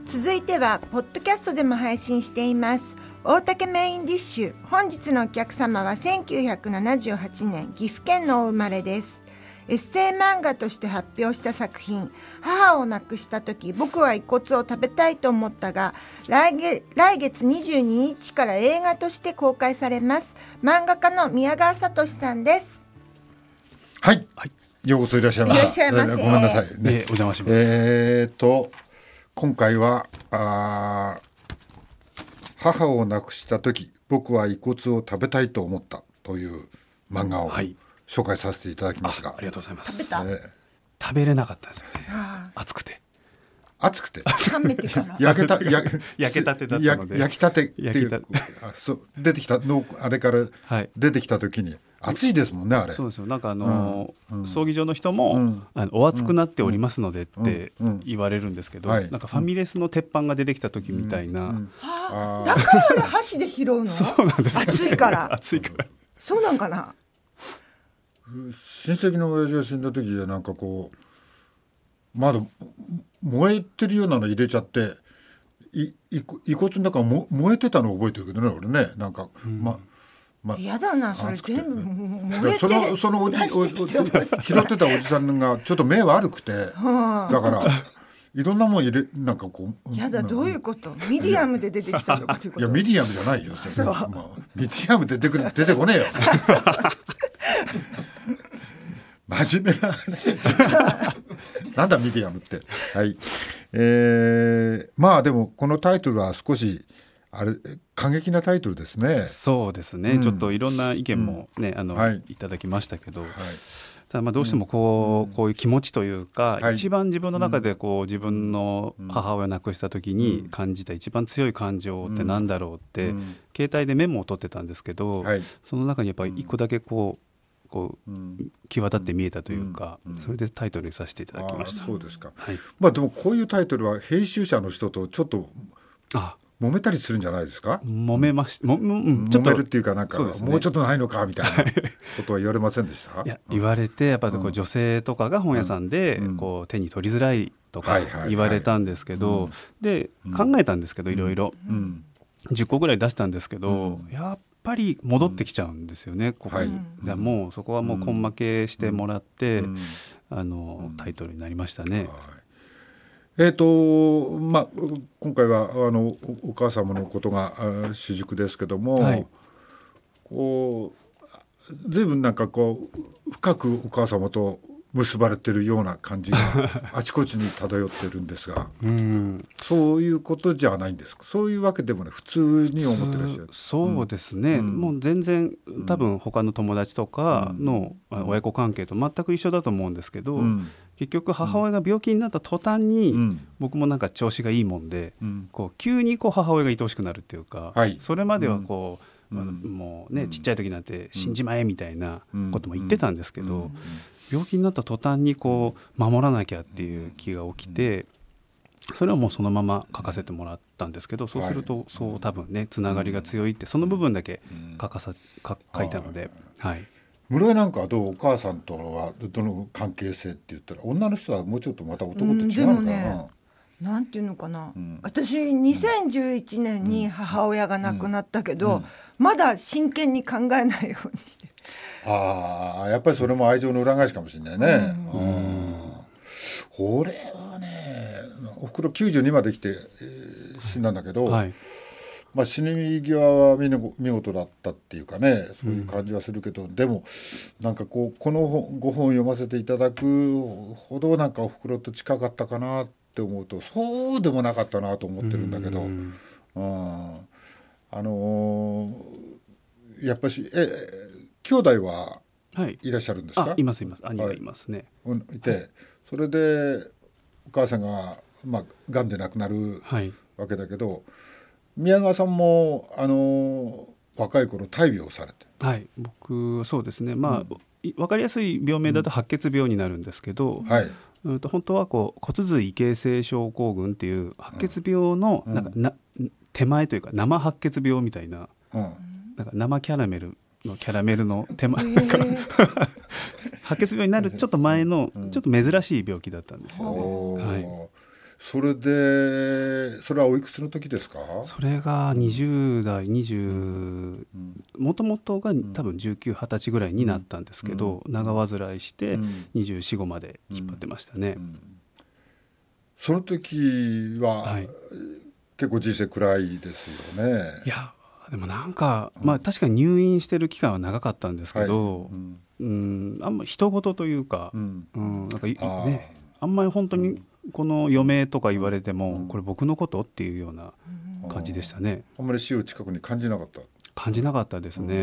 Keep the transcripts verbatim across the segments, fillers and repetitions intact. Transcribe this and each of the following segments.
続いてはポッドキャストでも配信しています大竹メインディッシュ。本日のお客様はせんきゅうひゃくななじゅうはちねん岐阜県のお生まれです。エッセイ漫画として発表した作品、母を亡くした時僕は遺骨を食べたいと思ったが、来月、来月にじゅうににちから映画として公開されます。漫画家の宮川聡さんです。 はい、はい、ようこそいらっしゃいました。 いらっしゃいませ。 えー、ごめんなさい、ね、 えー、お邪魔します。 えーと今回はあ母を亡くした時僕は遺骨を食べたいと思ったという漫画を、はい、紹介させていただきますが、 あ, ありがとうございます。 食べた、 えー、食べれなかったんですよね。暑くて暑くて冷めてから焼けた焼けたてだったので、 焼きたてっていうあそう出てきたのあれから出てきた時に、はい、暑いですもんねあれ。 そうですよ。なんかあのーうん、葬儀場の人も、うん、あのお熱くなっておりますのでって言われるんですけど、うんうん、なんかファミレスの鉄板が出てきた時みたいな、うんうん、 はあ、だからあれ箸で拾うの？ そうなんですか、ね、 暑いから暑いからそうなんかな。 親戚の親父が死んだ時はなんかこうまだ燃えてるようなの入れちゃっていい遺骨の中も燃えてたのを覚えてるけどね俺ね。なんか、うん、ままやだなそれ全部燃えてそのそのおじお拾ってたおじさんがちょっと目悪くてだからいろんなもん入れなんかこうやだどういうことミディアムで出てきたとかということ。 いやミディアムじゃないよそれ、まあ、ミディアムで出てくる出てこねえよ真面目ななんだミディアムって。はい、えー、まあでもこのタイトルは少しあれ過激なタイトルですね。 そうですね、うん、ちょっといろんな意見も、ね、うん、あの、はい、いただきましたけど、はい、ただまあどうしてもこう、うん、こういう気持ちというか、はい、一番自分の中でこう自分の母親を亡くした時に感じた一番強い感情ってなんだろうって、うん、携帯でメモを取ってたんですけど、はい、その中にやっぱり一個だけこうこう際立って見えたというか、うんうん、それでタイトルにさせていただきました。 あ、そうですか、はい。まあ、でもこういうタイトルは編集者の人とちょっと揉めたりするんじゃないですか。 揉めましたも、うん、 ちょっと揉めるっていうかなんか、ね、もうちょっとないのかみたいなことは言われませんでした。 いや言われてやっぱりこう女性とかが本屋さんでこう手に取りづらいとか言われたんですけど、で考えたんですけどいろいろじゅっこぐらい出したんですけど、うん、やっぱり戻ってきちゃうんですよね、ここに、はい、でもうそこはもう根負けしてもらって、うん、あのタイトルになりましたね、はい。 えーとまあ、今回はあの お, お母様のことが主軸ですけども、はい、こう随分なんかこう深くお母様と結ばれてるような感じがあちこちに漂ってるんですがうん、そういうことじゃないんですか。そういうわけでもね普通に思ってらっしゃる。 そうですね、うん、もう全然多分他の友達とかの親子関係と全く一緒だと思うんですけど、うん、結局母親が病気になった途端に、うん、僕もなんか調子がいいもんで、うん、こう急にこう母親が愛おしくなるっていうか、はい、それまではこう、うん、もうね、ちっちゃい時なんて死んじまえみたいなことも言ってたんですけど、うんうん、病気になった途端にこう守らなきゃっていう気が起きて、それはもうそのまま書かせてもらったんど、そうするとそう多分ねつながりが強いってその部分だけ書かさ書書いたので、はい。 室井なんかはどう、お母さんとはどの関係性って言ったら、女の人はもうちょっとまた男と違うのかな、うん、でもね、 なんていうのかな、うん、私にせんじゅういちねんに母親が亡くなったけど、うんうん、まだ真剣に考えないようにしてる。 ああ、やっぱりそれも愛情の裏返しかもしれないね。うん、うん、俺はね、おふくろきゅうじゅうにまで来て、えー、死んだんだけど、はい、まあ、死に際は見事だったっていうかね、そういう感じはするけど、うん、でもなんかこうこのご本を読ませていただくほどなんかおふくろと近かったかなって思うと、そうでもなかったなと思ってるんだけど、うんうん、あのー、やっぱしえ兄弟はいらっしゃるんですか？ はい、あ、いますいます。兄がいますね、 はい、いて、それでお母さんがまあ癌で亡くなるわけだけど、はい、宮川さんもあの若い頃大病をされて、 はい、僕そうですね、まあ、うん、分かりやすい病名だと白血病になるんですけど、うん、はい、うんと本当はこう骨髄異形成症候群っていう白血病のなんかな、うん、手前というか生白血病みたいな、うん、なんか生キャラメルのキャラメルの手前、えー、白血病になるちょっと前のちょっと珍しい病気だったんですよね、はい。 それでそれはおいくつの時ですか？ それがにじゅう代にじゅうもともとが多分じゅうきゅう、はたちぐらいになったんですけど、うん、長患いしてにじゅうよん、ごまで引っ張ってましたね、うんうん、 その時は、はい、結構人生暗いですよね。 いやでもなんか、まあ、確かに入院してる期間は長かったんですけど、はい、うんうん、あんま人事というか、うんうん、なんかあ、ね、あんまり本当にこの余命とか言われても、うん、これ僕のことっていうような感じでしたね。 あんまり死を近くに感じなかった？ 感じなかったですね、うん、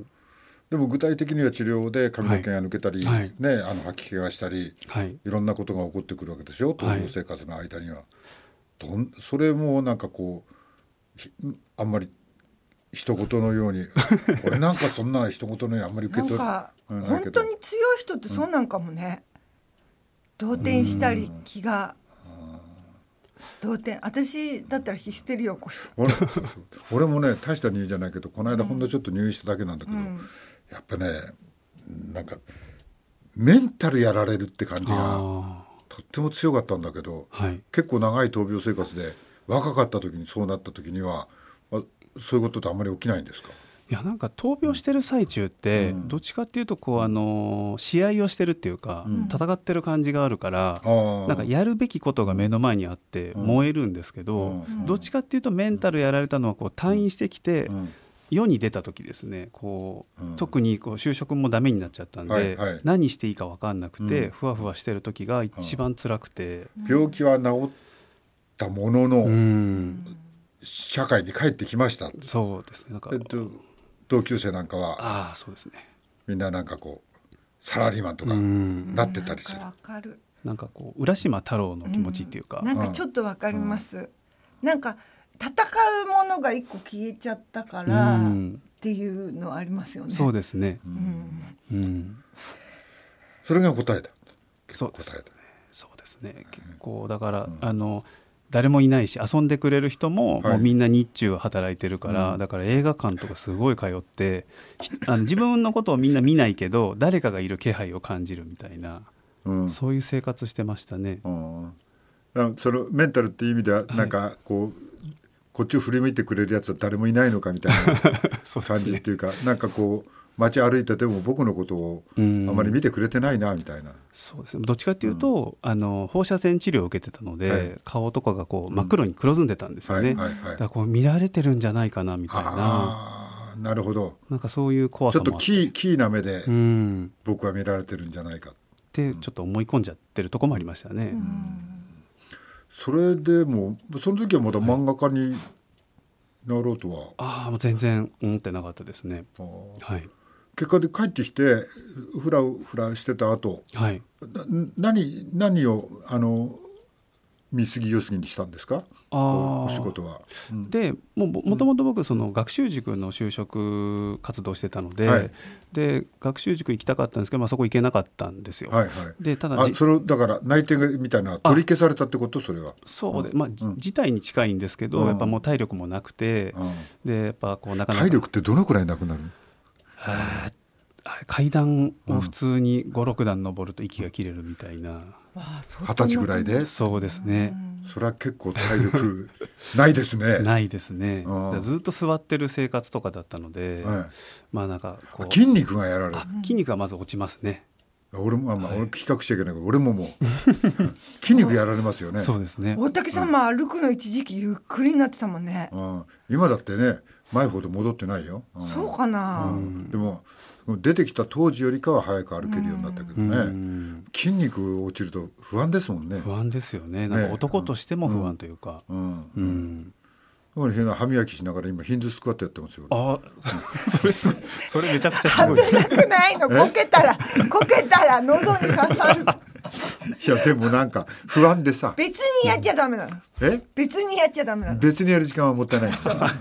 でも具体的には治療で髪の毛が抜けたり、はいね、あの吐き気がしたり、はい、いろんなことが起こってくるわけでしょ、闘病生活の間には、はい、どんそれもなんかこうあんまり人事のように俺なんかそんな人事のようにあんまり受け取るなんか本当に強い人ってそうなんかもね、うん、動転したり気が動転、私だったらヒステリーを起こして俺, 俺もね大した入院じゃないけどこの間ほんのちょっと入院しただけなんだけど、うん、やっぱねなんかメンタルやられるって感じがとっても強かったんだけど、はい、結構長い闘病生活で若かった時にそうなった時にはそういうことってあんまり起きないんですか？ いやなんか闘病してる最中ってどっちかっていうとこうあの試合をしてるっていうか、うん、戦ってる感じがあるからなんかやるべきことが目の前にあって燃えるんですけど、うん、どっちかっていうとメンタルやられたのはこう退院してきて世に出た時ですねこう、うん、特にこう就職もダメになっちゃったんで、はいはい、何していいか分かんなくて、うん、ふわふわしてる時が一番辛くて、 うん、病気は治ったものの、うん社会に帰ってきました。 そうですねなんか、えっと、 同級生なんかはあそうですねみんななんかこうサラリーマンとかなってたりする。 なんかわかるなんかこう浦島太郎の気持ちっていうか、 うん、なんかちょっとわかります、うん、なんか戦うものが一個消えちゃったからっていうのありますよね。 そうですね、 うんうん、それが答えだ。 そうですね、そうですね結構だから、うん、あの誰もいないし遊んでくれる人 も,、はい、もうみんな日中働いてるから、うん、だから映画館とかすごい通ってあの自分のことをみんな見ないけど誰かがいる気配を感じるみたいな、うん、そういう生活してましたね、うん、 そのメンタルっていう意味ではなんかこう、はい、こっちを振り向いてくれるやつは誰もいないのかみたいな感じっていうかなんかこう街歩いてても僕のことをあまり見てくれてないなみたいな。 そうですねどっちかっていうと、うん、あの放射線治療を受けてたので、はい、顔とかがこう真っ黒に黒ずんでたんですよね、うんはいはいはい、だからこう見られてるんじゃないかなみたいな。 あなるほどなんかそういう怖さもあってちょっとキー、キーな目で僕は見られてるんじゃないかってちょっと思い込んじゃってるところもありましたね、うん、 それでもその時はまだ漫画家になろうとは、はい、 ああもう全然思ってなかったですね。はい結果で帰ってきてフラフラしてた後、はい、何何をあの見過ぎ良すぎにしたんですかお仕事は、 うん、でももともと僕その学習塾の就職活動してたので、はい、で学習塾行きたかったんですけど、まあ、そこ行けなかったんですよ、はいはい、でただあそれだから内定みたいな取り消されたってことそれはそうで、まあうん、事態に近いんですけど、うん、やっぱもう体力もなくて、うん、でやっぱこうなかなか体力ってどのくらいなくなるのは階段を普通にご、ろくだん登ると息が切れるみたいな二十歳ぐらいでそうですねそれは結構体力ないですねないですねずっと座ってる生活とかだったので、はい、まあなんかこう筋肉がやられる筋肉がまず落ちますね。 俺も、まあ、俺比較しちゃいけないけど俺ももう筋肉やられますよねそうですね大竹さんも歩くの一時期ゆっくりになってたもんね、 うん、今だってね前ほど戻ってないよ、 うん、そうかな、 うん、でも出てきた当時よりかは早く歩けるようになったけどね、うん、筋肉落ちると不安ですもんね。 不安ですよねなんか男としても不安というか、うんうんうんうん、歯磨きしながら今ヒンドゥースクワットやってますよ。 あそれそれそれめちゃくちゃすごいですね。危なくないのこけたらこけたら喉に刺さる。 いやでもなんか不安でさ別にやっちゃダメなの。え別にやっちゃダメなの。 別にやる時間はもったいない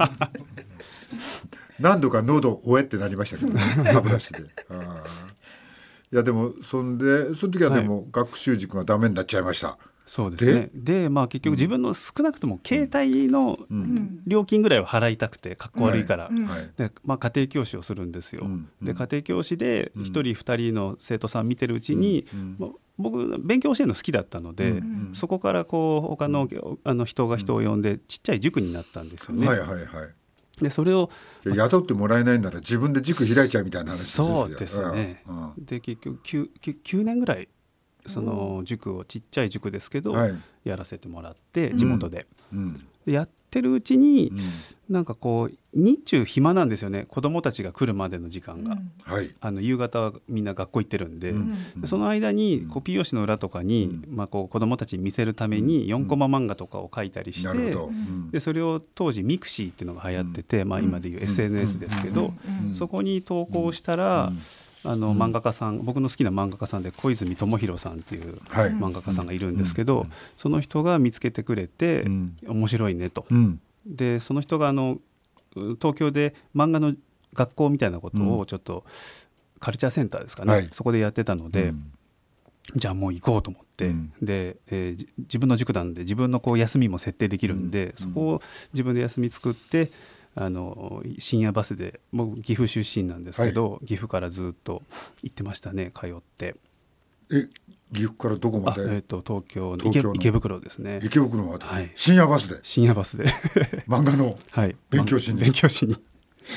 何度か喉おえってなりましたけど、ね、歯ブラシであいやでもそんでその時はでも学習塾がダメになっちゃいました、 そうですね。で、でまあ、結局自分の少なくとも携帯の料金ぐらいは払いたくてかっこ悪いから、うんでまあ、家庭教師をするんですよ、うん、で家庭教師でひとりふたりの生徒さん見てるうちに、うんまあ、僕勉強教えるの好きだったので、うん、そこからこう他の、あの人が人を呼んでちっちゃい塾になったんですよね、 はいはいはい、 でそれを雇ってもらえないなら自分で塾開いちゃうみたいな話ですよ。 そうですね、うんうん、で結局 9, きゅうねんぐらいその塾をちっちゃい塾ですけど、はい、やらせてもらって地元で、うん、でやってるうちに、うん、なんかこう日中暇なんですよね、子どもたちが来るまでの時間が、うん、あの夕方はみんな学校行ってるんで、うん、でその間にコピー用紙の裏とかに、うんまあ、こう子どもたちに見せるためによんコマ漫画とかを書いたりして、うん、でそれを当時ミクシーっていうのが流行ってて、うんまあ、今でいう エスエヌエス ですけど、うん、そこに投稿したら、うんあの漫画家さん、僕の好きな漫画家さんで小泉智弘さんっていう漫画家さんがいるんですけど、はい、その人が見つけてくれて、うん、面白いねと、うん、でその人があの東京で漫画の学校みたいなことをちょっと、うん、カルチャーセンターですかね、はい、そこでやってたので、うん、じゃあもう行こうと思って、うん、で、えー、自分の塾なんで自分のこう休みも設定できるんで、うん、そこを自分で休み作ってあの深夜バスで、僕岐阜出身なんですけど、はい、岐阜からずっと行ってましたね、通って。 え岐阜からどこまで？ えー、と東京の 池, の池袋ですね。 池袋まで、はい、深夜バスで深夜バスで漫画の勉強しに、 はい、勉強しに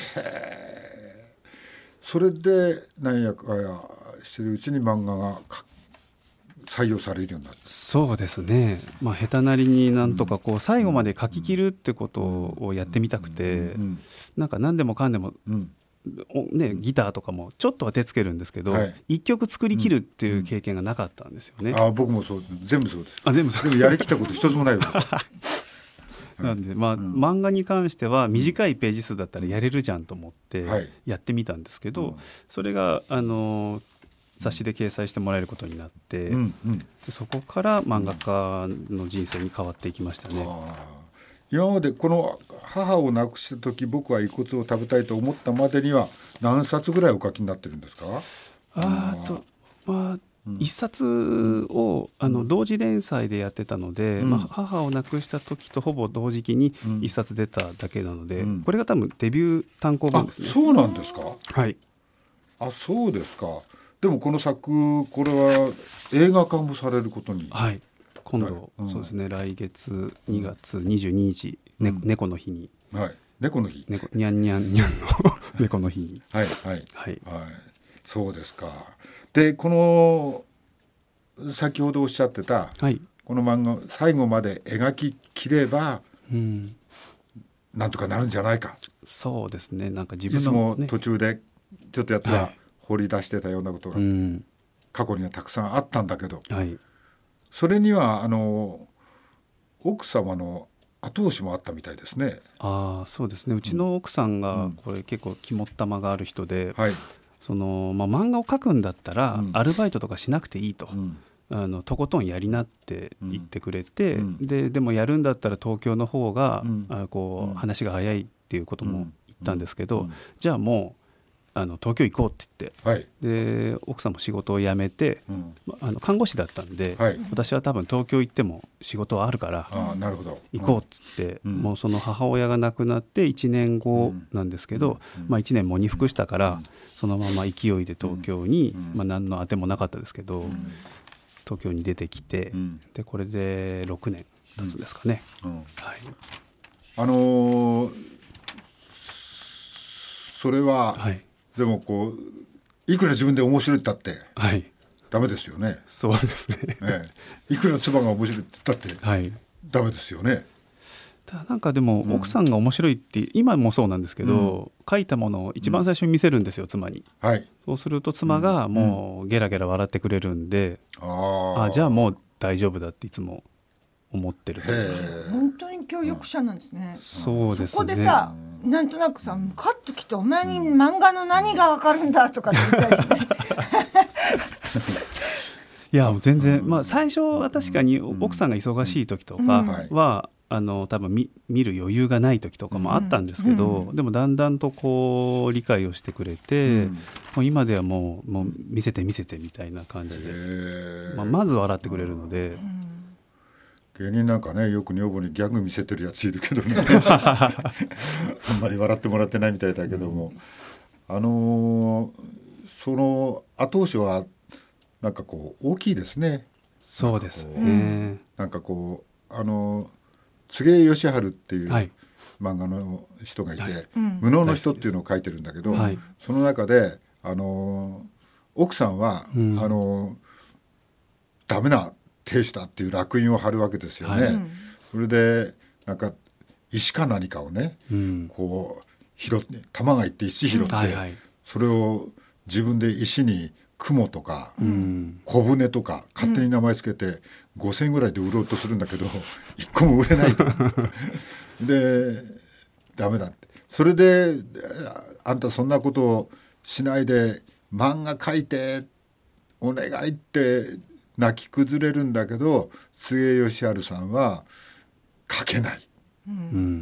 それで何やかやしてるうちに漫画が採用されるようになった。 そうですね、まあ、下手なりになんとかこう最後まで書き切るってことをやってみたくて、なんか何でもかんでも、ね、ギターとかもちょっとは手つけるんですけど、はい、一曲作り切るっていう経験がなかったんですよね。 あ、僕もそう、全部そうです。 あ、全部そうです。 でもやりきったこと一つもないよなんで、まあうん、漫画に関しては短いページ数だったらやれるじゃんと思ってやってみたんですけど、はい、それがあの雑誌で掲載してもらえることになって、うんうん、そこから漫画家の人生に変わっていきましたね。 あ、今までこの母を亡くした時僕は遺骨を食べたいと思ったまでには何冊ぐらいお書きになってるんですか？ あと、まあうん、一冊をあの同時連載でやってたので、うんまあ、母を亡くした時とほぼ同時期に一冊出ただけなので、うん、これが多分デビュー単行本ですね。 あ、そうなんですか？ はい。 あ、そうですか。でもこの作これは映画化もされることに、 はい、今度、うん、そうですね、来月にがつにじゅうににち、ねうん、猫の日に、 はい、猫の日、 猫にゃんにゃんにゃんの猫の日にはいはい、はいはい、そうですか。でこの先ほどおっしゃってた、はい、この漫画最後まで描ききれば、うん、なんとかなるんじゃないか。 そうですね、なんか自分の、 ね、いつも途中でちょっとやったら、はい、掘り出してたようなことが過去にはたくさんあったんだけど、はい、それにはあの奥様の後押しもあったみたいですね。 あ、そうですね、うちの奥さんがこれ結構肝っ玉がある人で、うんはい、そのまあ、漫画を描くんだったらアルバイトとかしなくていいと、うん、あのとことんやりなって言ってくれて、うん、で, でもやるんだったら東京の方が、うん、あこう話が早いっていうことも言ったんですけど、うん、じゃあもうあの東京行こうって言って、はい、で奥さんも仕事を辞めて、うん、あの看護師だったんで、はい、私は多分東京行っても仕事はあるから行こうって言って、うん、もうその母親が亡くなっていちねんごなんですけど、うんまあ、いちねんもに服したから、うん、そのまま勢いで東京に、うんまあ、何の当てもなかったですけど、うん、東京に出てきて、うん、でこれでろくねん経つんですかね、うんうんはい、 あのー、それは、はいでもこういくら自分で面白いって言ったって、はい、ダメですよね。 そうですね、 ええ、いくら妻が面白いって言ったって、はい、ダメですよね。 ただなんかでも、うん、奥さんが面白いって今もそうなんですけど、うん、書いたものを一番最初に見せるんですよ、妻に、はい、そうすると妻がもうゲラゲラ笑ってくれるんで、うん、ああじゃあもう大丈夫だっていつも思ってる。 本当に教育者なんですね、 うん、そうですね。 そこでさなんとなくさカッときてお前に漫画の何が分かるんだとかって言ったりしないいやもう全然、まあ、最初は確かに奥さんが忙しい時とかは、うん、あの多分 見, 見る余裕がない時とかもあったんですけど、うん、でもだんだんとこう理解をしてくれて、うん、もう今ではも う, もう見せて見せてみたいな感じで、まあ、まず笑ってくれるので、うん芸人なんかねよく女房にギャグ見せてるやついるけどねあんまり笑ってもらってないみたいだけども、うん、あのー、その後押しはなんかこう大きいですね。 そうですね。 なんかこうあの柘植義治っていう、はい、漫画の人がいて、はい、無能の人っていうのを書いてるんだけど、はい、その中であの奥さんは、うん、あのダメな亭主だっていう烙印を貼るわけですよね、はい、それでなんか石か何かをね、うん、こう拾って玉がいって石拾って、うんはいはい、それを自分で石に雲とか、うん、小舟とか勝手に名前つけて、うん、ごせんえんぐらいで売ろうとするんだけどいっこも売れないとでダメだって、それであんたそんなことをしないで漫画描いてお願いって泣き崩れるんだけど、柘植義治さんは描けない、うん、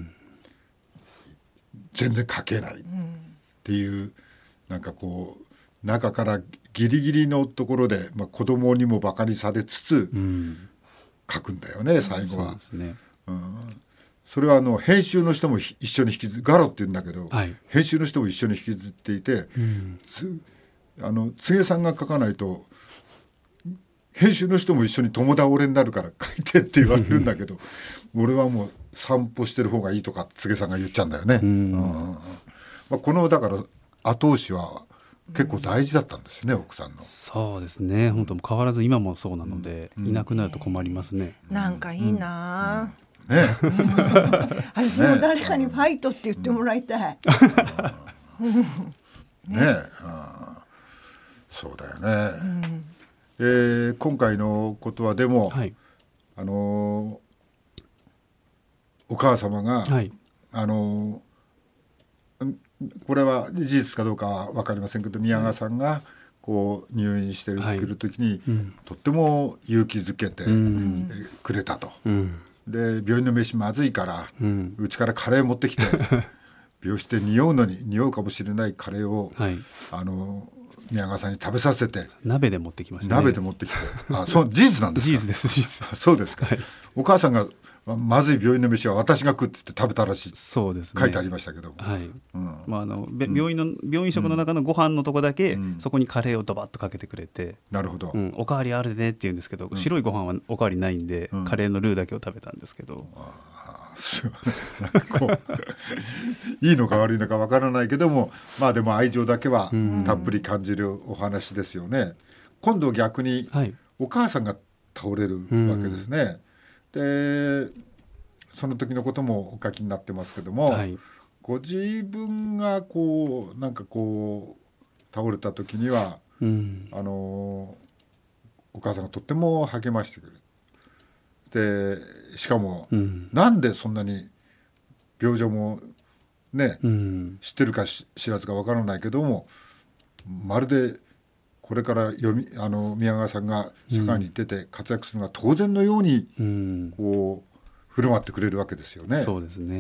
全然描けないっていう、なんかこう中からギリギリのところで、まあ、子供にもバカにされつつ描くんだよね、うん、最後は。そうですね、うん、それはあの編集の人も一緒に引きずガロって言うんだけど、はい、編集の人も一緒に引きずっていて、うん、つあの柘植さんが描かないと編集の人も一緒に共倒れになるから書いてって言われるんだけど俺はもう散歩してる方がいいとか柘植さんが言っちゃうんだよね、うんうんまあ、このだから後押しは結構大事だったんですね、うん、奥さんの。 そうですね、本当変わらず今もそうなので、うん、いなくなると困りますね、 うん、なんかいいな、うんうんね、私も誰かにファイトって言ってもらいたい、 うんねね、あそうだよね、うんえー、今回のことはでも、はい、あのー、お母様が、はい、あのー、これは事実かどうかは分かりませんけど宮川さんがこう入院してくる時に、はいうん、とっても勇気づけてくれたと、うん、で病院の飯まずいからうち、ん、からカレー持ってきて病室で匂うのに匂うかもしれないカレーを、はい、あのー宮川さんに食べさせて鍋で持ってきましたね。 鍋で持ってきてあそう事実なんですか。 事実です事実ですそうですか、はい、お母さんがまずい病院の飯は私が食ってって食べたらしい。 そうですね、 書いてありましたけども、 はいうんまあ、あの病院の病院食の中のご飯のとこだけ、うん、そこにカレーをドバッとかけてくれて、 なるほど、 うん、おかわりあるねって言うんですけど、うん、白いご飯はおかわりないんで、うん、カレーのルーだけを食べたんですけど、 なんかこういいのか悪いのか分からないけども、まあでも愛情だけはたっぷり感じるお話ですよね、うん、今度逆にお母さんが倒れるわけですね、うん、でその時のこともお書きになってますけども、はい、ご自分がこうなんかこう倒れた時には、うん、あのお母さんがとっても励ましてくれる。でしかも、うん、なんでそんなに病状もね、うん、知ってるか知らずかわからないけども、まるでこれから読みあの宮川さんが社会に出て活躍するのが当然のように、うん、こう振る舞ってくれるわけですよね。 そうですね、うん、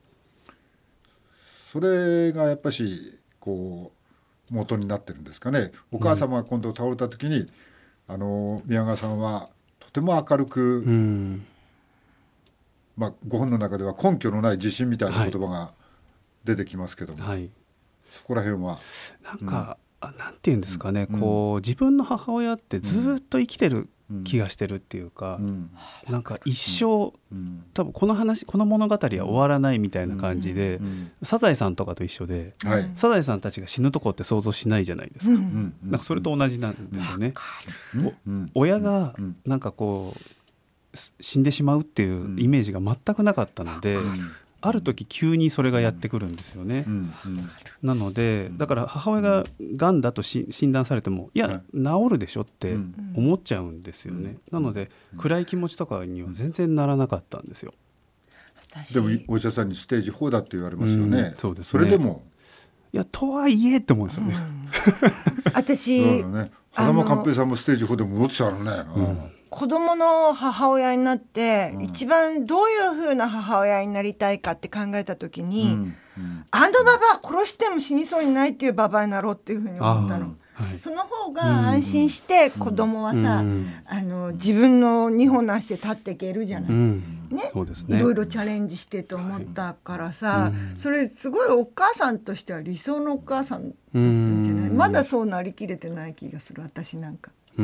それがやっぱしこう元になってるんですかね。お母様が今度倒れた時に、うん、あの宮川さんはとても明るく、うんまあ、ご本の中では根拠のない自信みたいな言葉が出てきますけども、はい、そこら辺はなんか、うん、なんていうんですかね、うん、こう自分の母親ってずっと生きてる気がしてるっていうか、うん、なんか一生、うん、多分この話この物語は終わらないみたいな感じで、うん、サザエさんとかと一緒で、はい、サザエさんたちが死ぬとこって想像しないじゃないですか、うん、なんかそれと同じなんですよね、うん、親がなんかこう死んでしまうっていうイメージが全くなかったので、ある時急にそれがやってくるんですよね、うんうん、なのでだから母親ががんだとし診断されてもいや治るでしょって思っちゃうんですよね、うん、なので暗い気持ちとかには全然ならなかったんですよ。 でもお医者さんにステージフォーだって言われますよね、うん、そうですね。それでもいやとはいえって思うんですよね、 うん、私ね、羽間寛平さんもステージフォーで戻ってちゃうのね、うん子供の母親になって、うん、一番どういう風な母親になりたいかって考えた時に、うんうん、あのババア殺しても死にそうにないっていうババアになろうっていう風に思ったの。 はい、その方が安心して子供はさ、うん、あの自分のにほんの足で立っていけるじゃない、うんね、そうですね、いろいろチャレンジしてと思ったからさ、はい、それすごいお母さんとしては理想のお母さんなんじゃない、まだそうなりきれてない気がする私なんか。うん、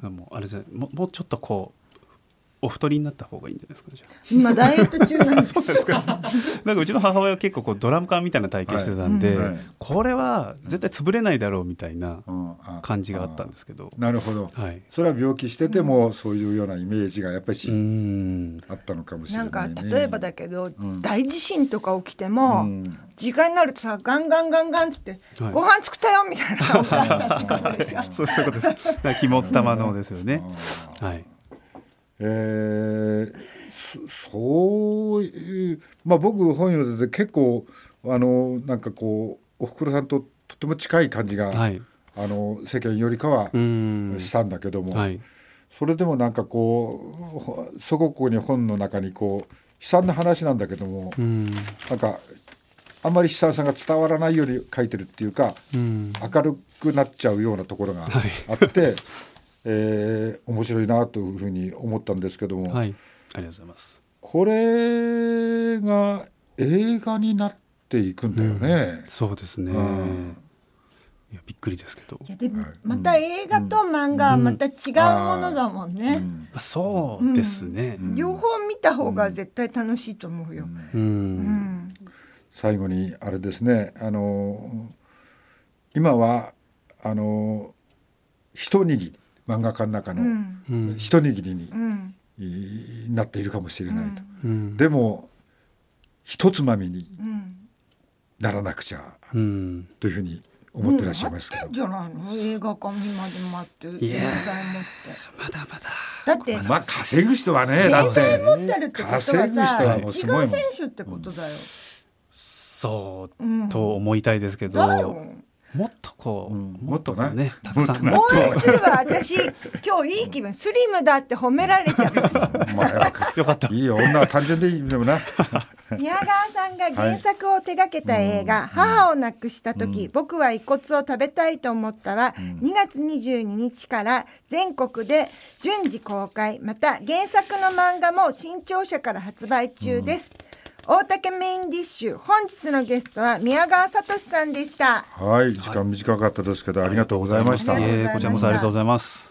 うん、もうあれじゃももうちょっとこうお太りになった方がいいんじゃないですか。じゃあ今ダイエット中なんですそうですかなんかうちの母親は結構こうドラム缶みたいな体型してたんで、はいうん、これは絶対潰れないだろうみたいな感じがあったんですけど、 うん、なるほど、はい、それは病気しててもそういうようなイメージがやっぱり、うん、あったのかもしれないね。 なんか例えばだけど、うん、大地震とか起きても、うん、時間になるとさガンガンガンガンって、はい、ご飯作ったよみたいなお母さんとかでしょそういうことです肝っ玉のですよねはい。 えー、そ, そういう、まあ、僕本読んでて結構あのなんかこうおふくろさんととても近い感じが、はい、あの世間よりかはしたんだけども、はい、それでもなんかこうそここに本の中にこう悲惨な話なんだけどもなんかあんまり悲惨さが伝わらないように書いてるっていうか明るくなっちゃうようなところがあって、はいえー、面白いなというふうに思ったんですけども、 はい、ありがとうございます。 これが映画になっていくんだよね、 うん、そうですね、うん、いやびっくりですけどいやでもまた映画と漫画はまた違うものだもんね、うんうん、そうですね、 うん、両方見た方が絶対楽しいと思うよ、うんうん、 最後にあれですねあの今はあの一握り漫画家の中の一握りに、うん、なっているかもしれないと、うん、でも一つまみにならなくちゃ、うん、というふうに思ってらっしゃいますけど、 うん、じゃないの映画館にまで待っていやまだまだだってまあ稼ぐ人はねだって持ってるってことはさ稼ぐ人はもうすごいもん選手ってことだよ、うん、 そう、うん、と思いたいですけどだよもっとこう、うん、 もっとね、 ねたくさん応援するわ私今日いい気分スリムだって褒められちゃったまあ、よかったいいよ女は単純でいいでもな宮川さんが原作を手掛けた映画、はい、母を亡くした時、うん、僕は遺骨を食べたいと思ったは、うん、にがつにじゅうににちから全国で順次公開また原作の漫画も新潮社から発売中です、うん大竹メインディッシュ本日のゲストは宮川聡さんでした。 はい時間短かったですけど、はい、ありがとうございました。 こちらこそありがとうございます。